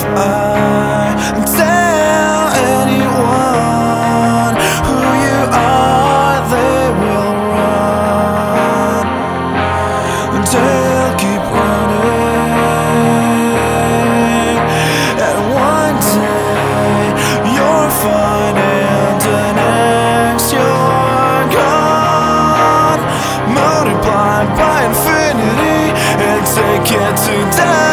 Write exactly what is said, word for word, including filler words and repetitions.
I tell anyone who you are, they will run. They'll keep running, and one day you're fine, and the next you're gone. Multiplied by infinity and take it to die.